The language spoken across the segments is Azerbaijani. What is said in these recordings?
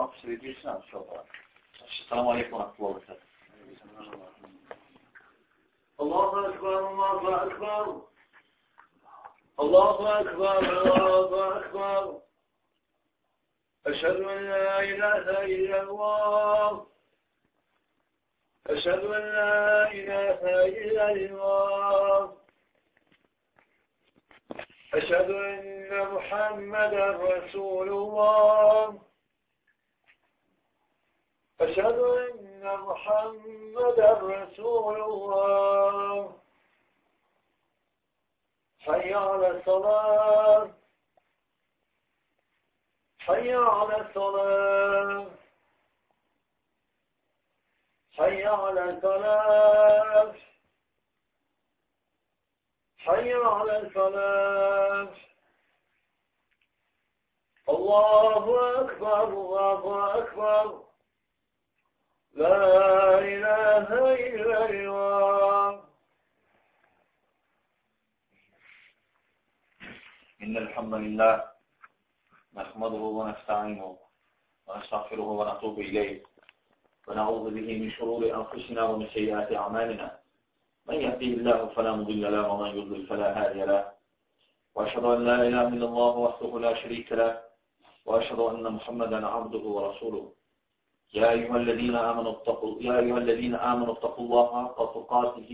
Cavab verirsən, sonra. Selamun Aleyküm və Rahmetullah. Allahu Ekber, Allahu Ekber. Allahu Ekber, Allahu Ekber. Eşhedü en la ilahe illallah. Eşhedü en la ilahe illallah. Eşhedü enne Muhammeden Resulullah. Eşhedü enne Muhammeden Resulullah. Hayy ala salat. Hayy ala salat. Hayy ala salat. Hayy ala salat. Allahu Ekber, Allahu Ekber. La ilahe illallah. İnnel hamdülillah. Nahmaduhu ve nestainuhu ve nestağfiruhu ve natubu ileyh. Ve na'udhu bihi min şururi anfusina ve min seyyiati a'malina. Men yehdihillahu fela mudille lahu ve men yudlil fela hadiye lahu. Ve eşhedü en la ilahe illallah vahdehu la şerike lahu. Ve eşhedü enne Muhammeden abduhu ve resuluhu. يا أيها الذين آمنوا اتقوا الله حق تقاته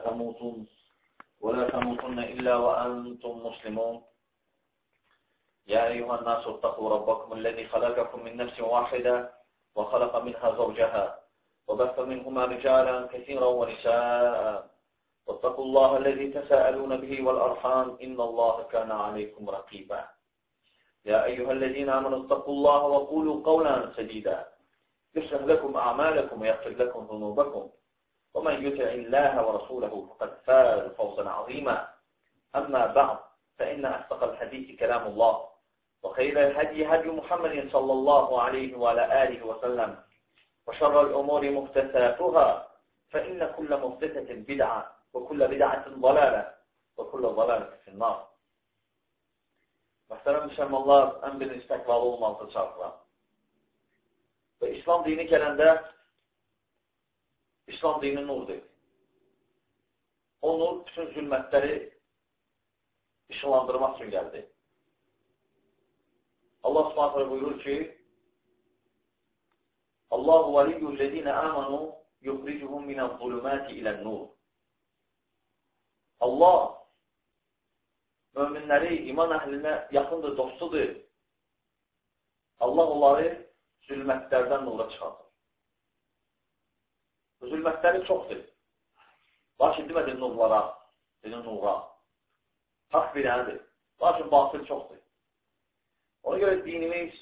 ولا تموتن إلا وأنتم مسلمون يا أيها الناس اتقوا ربكم الذي خلقكم من نفس واحدة وخلق منها زوجها وبث منهما رجالا كثيرا ونساء واتقوا الله الذي تساءلون به والأرحام إن الله كان عليكم رقيبا يا أيها الذين آمنوا اتقوا الله وقولوا قولا سديدا يصلح لكم أعمالكم ويغفر لكم ذنوبكم ومن يطع الله ورسوله فقد فاز فوزا عظيما أما بعد فإن أصدق الحديث كلام الله وخير الهدي هدي محمد صلى الله عليه وعلى آله وسلم وشر الأمور محدثاتها فإن كل محدثة بدعة وكل بدعة ضلالة وكل ضلالة في النار. Muhterem Müslümanlar, en birinci takvalı olmalıdır çarpılar. Və İslam dini gələndə, İslam dini nurdur. O nur bütün zülmətləri işıqlandırmaq üçün gəldi. Allah subhanətlə buyurur ki, Allahu valiyyullezine amanu yukhricuhum minəz-zulumati ilən-nur. Allah möminləri, iman əhlinə yaxındır, dostudur. Allah onları zülmətlərdən nura çıxardır. Zülmətləri çoxdur. Lakin demədir nurlara, dedir nura. Haqq bir dənədir. Lakin batıl çoxdur. Ona görə dinimiz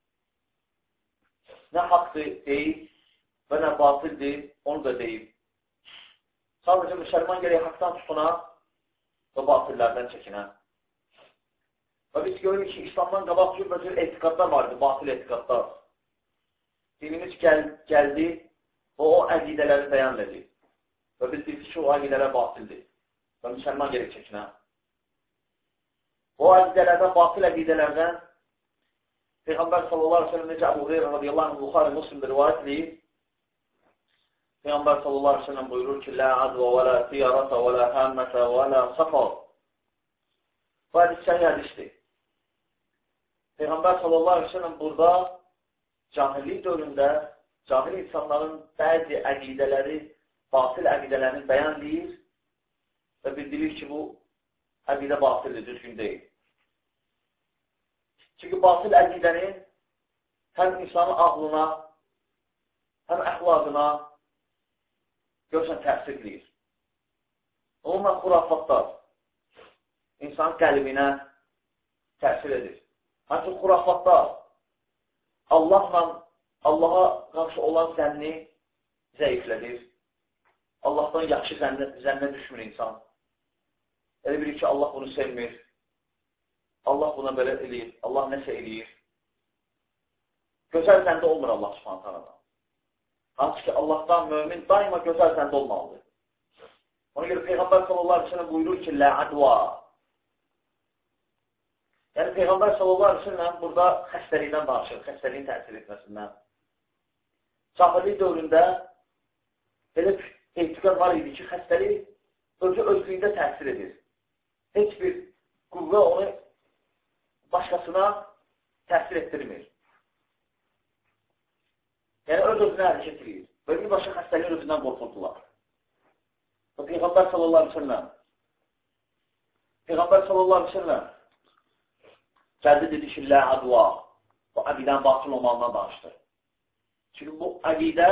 nə haqdır deyil və nə batıldir, onu da deyil. Sadəcə müsəlman gələk haqdan tutuna və batıllərdən çəkinə. Və biz görürük ki, İslamdan qabaq cürbəcür etiqadlar vardı, batıl etiqadlar. Dinimiz gəldi və o əqidələri bəyan edir. Və biz dedik ki, o əqidələr batildir. Və müsəlman gerək çəkinə. O əqidələrdən, batil əqidələrdən Peyğəmbər sallallahu aleyhi ve sellem necə Əbu Hüreyrə radiyallahu anh Buxari Müslimdə rivayət edir. Peyğəmbər sallallahu aleyhi ve sellem buyurur ki, Lə advə və lə tiyarətə və lə həmmətə və lə safar. Bu hədis səhih hədisdir. Peyğəmbər sallallahu aleyhi ve sellem burada cahillik dövründə cahil insanların bəzi əqidələri, batil əqidələrini bəyan edir və bildirir ki, bu əqidə batildir, düzgün deyil. Çünki batil əqidənin həm insanın ağlına, həm əxlaqına görsən təsir edir. Onunla xurafatlar insan qəlbinə təsir edir. Həmçin xurafatlar Allaha qarşı olan zənni zəiflədir. Allahdan yaxşı zənnə düşmür insan. Elə bilir ki, Allah bunu sevmir. Allah buna belə eləyir. Allah nəsə eləyir. Gözəl zəndə olmur Allah subhanət hala. Hansı ki, Allahdan mömin daima gözəl zəndə olmalıdır. Ona görə Peyğəmbər sallallahu aleyhi ve sellem buyurur ki, Lə adva. Yəni, Peyğəmbər sallallahu aleyhi ve sellem burada xəstəlikdən danışır, xəstəliyin təsir etməsindən. Cahillik dövründə belə etiqad var idi ki, xəstəlik özlüyündə təsir edir. Heç bir qüvvə onu başqasına təsir etdirmir. Yəni, öz-özünə hərəkət edir. Və bir başqa xəstəliyin özündən qorxurdular. Və Peyğəmbər sallallahu aleyhi ve sellem gəldi dedi ki, lə adva, bu əqidən batıl olmağından danışdır. Çünki bu əqidə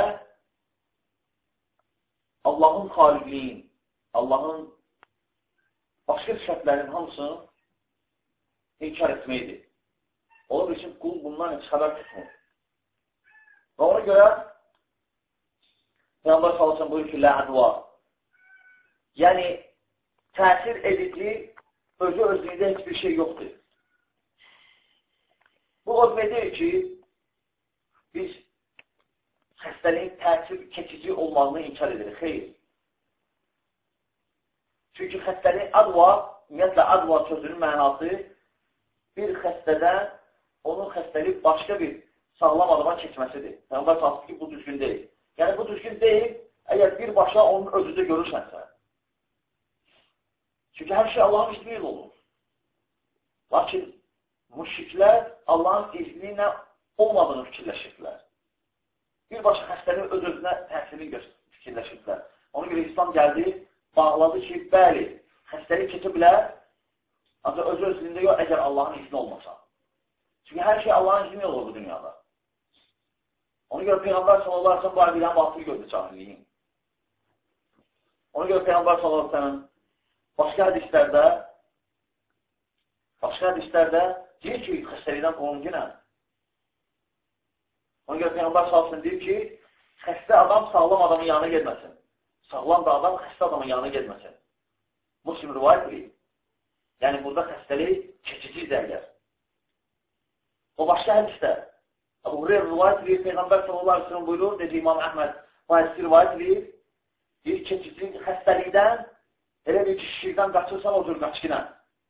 Allahın xaliqliyin, Allahın başqa sifətlərinin hamısını inkar etməkdir. Onun üçün qul bundan heç xəbər tutmur. Və ona görə Peyğəmbər sallallahu buyurur ki, lə adva, yəni təsir edici özlüyündə heç bir şey yoxdur. Bu o deməkdir ki, biz xəstəliyin təsir keçici olmağını inkar edirik. Xeyr. Çünki xəstəliyin adva, ümumiyyətlə adva sözünün mənası bir xəstədən onun xəstəlik başqa bir sağlam adama keçməsidir. Peyğəmbər sallallahu ki, bu düzgün deyil. Yəni, bu düzgün deyil, əgər birbaşa onun özündə görürsənsə. Çünki hər şey Allahın izni ilə olur. Lakin müşriklər Allahın izni ilə olmadığını fikirləşirdilər. Birbaşa xəstəliyin öz-özünə təsirini fikirləşirdilər. Ona görə İslam gəldi, bağladı ki, bəli, xəstəlik keçə bilər, ancaq öz-özlüyündə yox, əgər Allahın izni olmasa. Çünki hər şey Allahın izni olur bu dünyada. Ona görə Peyğəmbər sallallahu aleyhi ve sellem bu əqidən batıl gördü cahilliyin. Ona görə Peyğəmbər sallallahu aleyhi ve sellem başqa hədislərdə deyir ki, xəstəlikdən qorunun yenə. Ona görə Peyğəmbər sallallahu aleyhi ve sellem deyir ki, xəstə adam sağlam adamın yanına gelməsin. Sağlam da adam xəstə adamın yanına gelməsin. Müslim rivayət edir. Yəni, burada xəstəlik keçicidir əgər. O başqa hədisdə Əbu Hureyra rivayət edir, Peyğəmbər sallallahu aleyhi ve sellem buyurur, dedi İmam Əhməd, bu hədisi rivayət edir, bir keçici xəstəlikdən, elə bir ki, şişirdən qaçırsan o cür qaçqinə.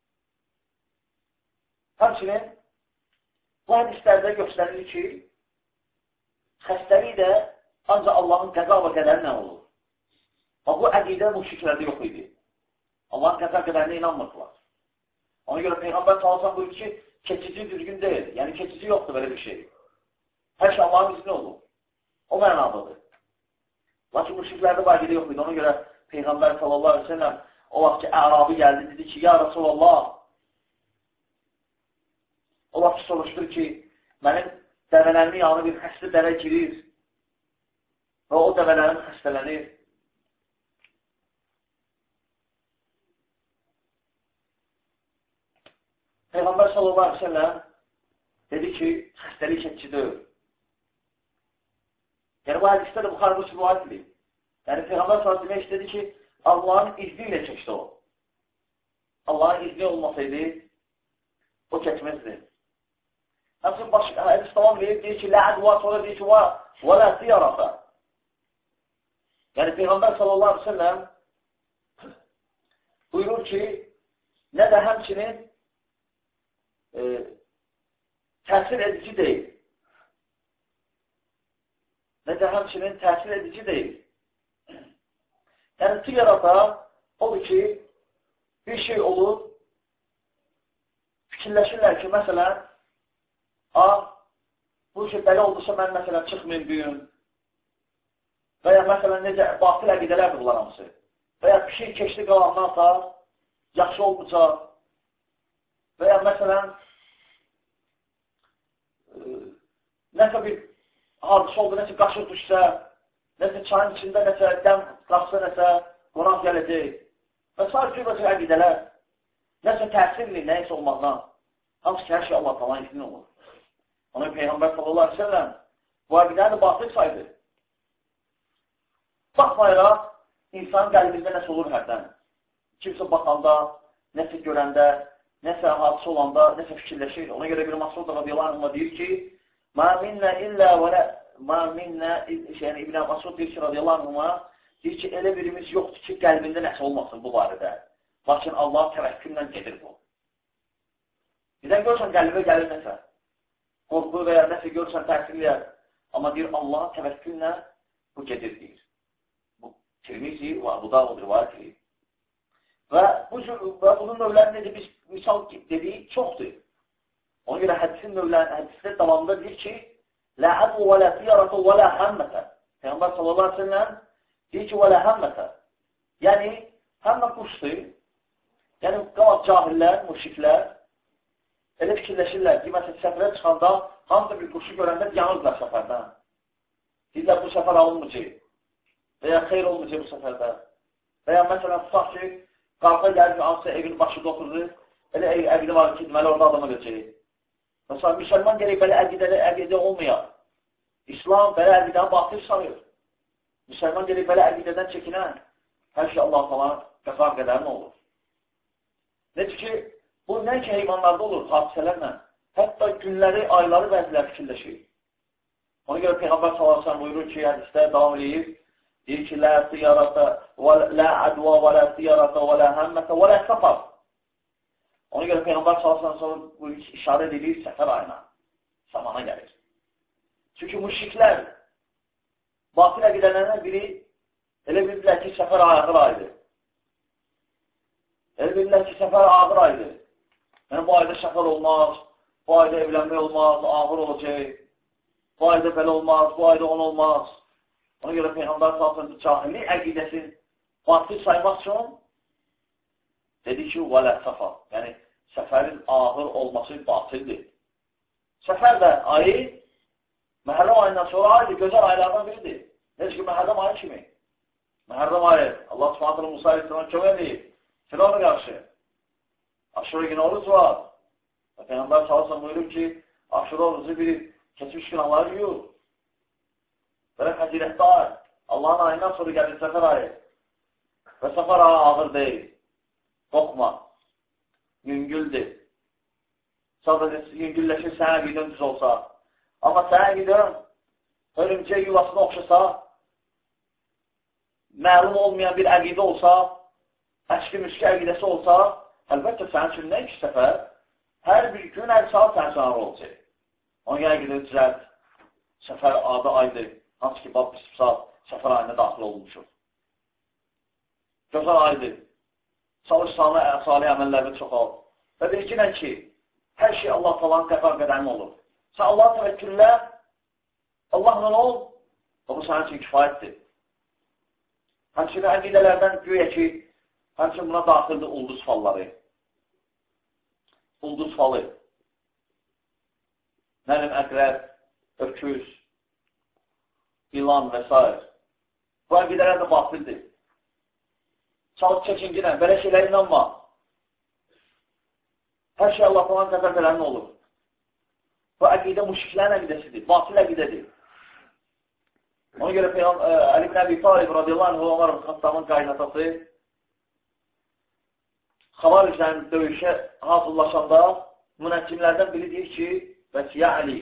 Həmçinin, bu hədislərdə göstərilir ki, xəstəlik də ancaq Allahın qəza və qədərinə olur. Və bu əqidə müşriklərdə yox idi. Allahın qəza qədərinə inanmırdılar. Ona görə Peyğəmbər sallallahu buyurur ki, keçici düzgün deyil. Yəni, keçici yoxdur belə bir şey. Hər şey Allahın izni olur. O mənadadır. Lakin müşriklərdə bu əqidə yox idi. Ona görə Peyğəmbər sallallahu aleyhi ve sellem o vaxt ki, Ərabı gəldi, dedi ki, ya Rasulallah, o vaxt soruşdur ki, mənim dəvələrimin yanına bir xəstə dəvə girir və o dəvələrin xəstələnir. Peyğəmbər sallallahu aleyhi ve sellem dedi ki, xəstəlik keçicidir. Yəni, bu hədisdə də Buxarı Müslim rivayət edir. Yəni, Peyğəmbər sallallahu demək istədi ki, Allahın izni ilə keçdi o. Allahın izni olmasaydı, o keçməzdi. Həmçinin başqa hədis tamam deyir ki, lə'əd var, sonra deyir ki, və ləhdi yarasa. Yəni, Peyğəmbər sallallahu aleyhi ve sellem buyurur ki, nə də həmçinin təsir edici deyil. Nə də həmçinin təsir edici deyil. Yəni, tiyarata odur ki, bir şey olur, fikirləşirlər ki, məsələn, bu şey belə oldusa, mən məsələn çıxmayayım bir gün və ya məsələn, necə batıl əqidələrdir bunlar hamısı və ya bir şey keçdi qalanlarsa, yaxşı olmayacaq və ya məsələn, nəsə bir hadisə oldu, nəsə qaşıq düşsə, nəsə çayın içində, nəsə dəm qapsa, nəsə qonaq gələcək və sadəcə cürbəcə əqidələr, nəsə təsirli, nəyisə olmaqdan, hamısı ki, hər şey Allah falan izni olur. Ona Peyğəmbər sallallahu aleyhi ve sellem bu əqidəni batıl saydı. Baxmayaraq, insanın qəlbində nəsə olur hərdən. Kimsə baxanda, nəsə görəndə, nəsə hadisə olanda, nəsə fikirləşir. Ona görə bir Masud radiyallahu anh deyir ki, مَا مِنَّا إِلَّا وَلَا مَا مِنَّا yəni İbn Masud deyir ki, radiyallahu anh deyir ki, elə birimiz yoxdur ki, qəlbində nəsə olmasın bu barədə. Lakin Allah təvəkküllə gedir bu. Birdən görürsən, qəlbə gəlir nəsə. Qorxu və ya nəsə görürsən, təsir edir. Amma deyir, Allaha təvəkküllə bu gedir, deyir. Bu Tirmizi və Əbu Davud rivayət edir. Və bunun növlərini necə biz misal dediyi çoxdur. Ona görə hədisdə davamında deyir ki, Lə ədvə və lə tiyarətə və lə həmmətə. Peyğəmbər sallallahu aleyhi ve sellem deyir ki, və lə həmmətə. Yəni, həmmə quşdur. Yəni, qalaq cahillər, müşriklər elə fikirləşirlər ki, məsələn, səfərə çıxanda hamıda bir quşu görəndə yanırlar səfərdən. Deyirlər, bu səfər alınmayacaq və ya xeyr olmayacaq bu səfərdə. Və ya məsələn, tutaq ki, qarda gəlir, hansısa evin başında oturur, elə əqidə var ki, deməli, orada adam öləcək. Məsələn, müsəlman gerək belə əqidə olmayaq. İslam belə əqidəni batıl sayır. Müsəlman gerək belə əqidədən çəkinən, hər şey Allah falan qəzar qədərin olur. Necə ki, bu nə ki, heyvanlarda olur, hadisələrlə, hətta günləri, ayları bəzilər fikirləşir. Ona görə Peyğəmbər sallallahu buyurur ki, hədisdə davam edir, deyir ki, lə tiyarətə, lə ədva, və lə tiyarətə, və lə həmmətə, və lə səfər. Ona görə Peyğəmbər sallallahu bu işarə edilir səfər ayına, zamana gəlir. Çünki müşriklər, batil əqidələrindən biri elə bilirlər ki, səfər ağır aydır. Elə bilirlər ki, səfər ağır aydır. Yəni, bu ayda səfər olmaz, bu ayda evlənmək olmaz, ağır olacaq, bu ayda belə olmaz, bu ayda on olmaz. Ona görə Peyğəmbər sallallahu cahillik əqidəsini batil saymaq üçün dedi ki, vələ səfər. Yəni, səfərin ağır olması batildir. Səfər də ayı, Məhərrəm ayından sonra ayı, gözəl aylardan biridir. Necə ki, Məhərrəm ayı kimi. Məhərrəm ayı, Allah Subhanahu Musa Aleyhisselam kömək edib, Firavuna qarşı. Aşura günü oruc var. Peyğəmbər sallallahu buyurur ki, aşura orucu bir keçmiş günahları yuyur. Belə fəzilətdə ayı. Allahın ayından sonra gəlir səfər ayı. Və səfər ayı ağır deyil. Qorxma. Yüngüldür. Sadəcə yüngülləşir sənə qidəm düz olsa. Amma sənə qidəm hörümcək yuvasına oxşasa, məlum olmayan bir əqidə olsa, əşki-müşki əqidəsi olsa, əlbəttə sənin üçün nə iki səfər? Hər bir gün, hər saat sənin üçün ağır olacaq. Onun əqidə düzəlt, səfər adı aydır, hansı ki, bab bir saat səfər ayına daxil olmuşur. Gözəl aydır. Çalış salih əməllərdə çox ol. Və bilginən ki, hər şey Allah falan qəfar qədəmin olur. Sən Allah təvəkküllə, Allahla ol, o bu sənin üçün kifayətdir. Həmçinin əqidələrdən güya ki, həmçinin buna daxildir ulduz falları. Ulduz falı. Mənim əqrəb, öküz, ilan və s. Bu əqidələr də batildir. Çalıb çəkinginə, belə şeylər inanma. Hər şey Allah falan qəzər gələn olur. Bu əqidə müşriklərin əqidəsidir, batil əqidədir. Ona görə Əli ibn Əbi Talib radiyallahu anh, Ömər Xattamın qaynatası xavariclərin döyüşə hazırlaşanda münəccimlərdən biri deyir ki, bəs ya Əli,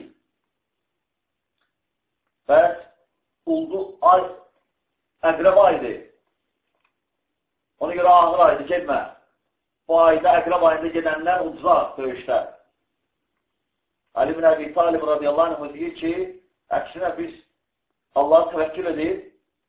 bəs uldu ay əqrəb aydır. Ona görə ağır aydır, gedmə. Bu ayda əqrəb ayında gedənlər ucuzlar döyüşlər. Ali ibn Əbi Talib radiyallahu anh deyir ki, əksinə biz Allah'a təvəkkül edib,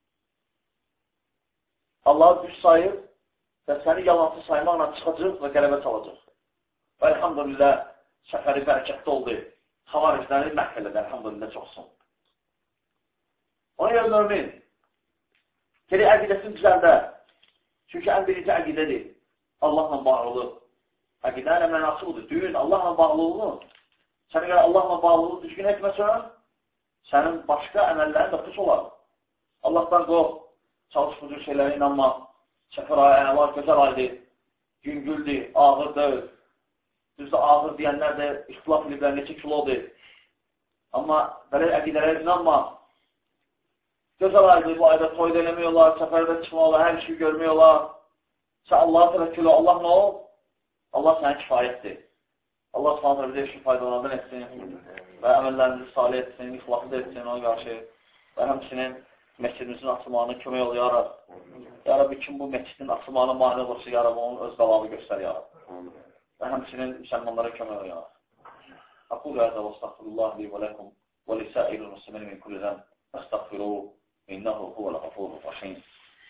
Allah'ı düz sayıb və səni yalansız saymaqla çıxacaq və qələbə çalacaq. Və elhamdülillah, səfəri bərəkətli oldu. Xavaricləri məhv elədi, elhamdülillah çoxsun. Ona görə mümin, geri əqidəsini düzəldə. Çünki ən birinci əqidədir. Allahla bağlılıq. Əqidənin mənası budur. Düyün Allahla bağlılığını, sənə görə Allahla bağlılığı düzgün etməsən, sənin başqa əməllərin də pus olar. Allahdan qorx, çalış bu cür şeylərə inanma. Səfər ayı, əvar, gözəl aydır, yüngüldür, ağırdır. Düzdür, ağır deyənlər də ixtilaf ediblər, neçə kilodur. Amma belə əqidələrə inanma. Gözəl aydır, bu ayda toyda eləmək olar, səfərdə çıxmaq olar, hər işi görmək olar. Sən Allah'a təvəkkül ol, Allah nə ol? Allah sənə kifayətdir. Allah s.ə.v. bizə işin faydalarından etsin və əməllərimizi salih etsin, ixlasız etsin ona qarşı və həmçinin məscidimizin açılmağına kömək ol, ya Rab. Ya Rabbi, kim bu məscidin açılmağına mani olursa, ya Rabbi, onun öz qalağı göstər, ya Rab. və həmçinin müsəlmanlara kömək olar. Aqulu həzə və estağfirullah li və ləkum və lisəirul muslimin min kulli zəm. Əstəğfiruhu innehu huvəl ğafurur rəhim.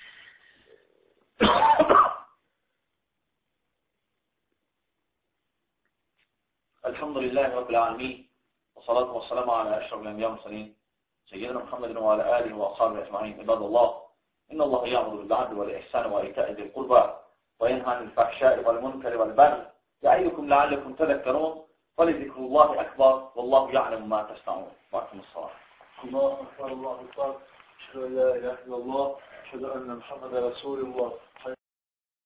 الحمد لله رب العالمين والصلاة والسلام على أشرف الأنبياء والمرسلين سيدنا محمد وعلى آله وأصحابه أجمعين. عباد الله إن الله يأمر بالعدل والإحسان وإيتاء ذي القربى وينهى عن الفحشاء والمنكر والبغي يعظكم لعلكم تذكرون ولذكر الله أكبر والله يعلم ما تصنعون. وأقم الصلاة. الله أكبر الله أكبر أشهد أن لا إله إلا الله أشهد أن محمدا رسول الله.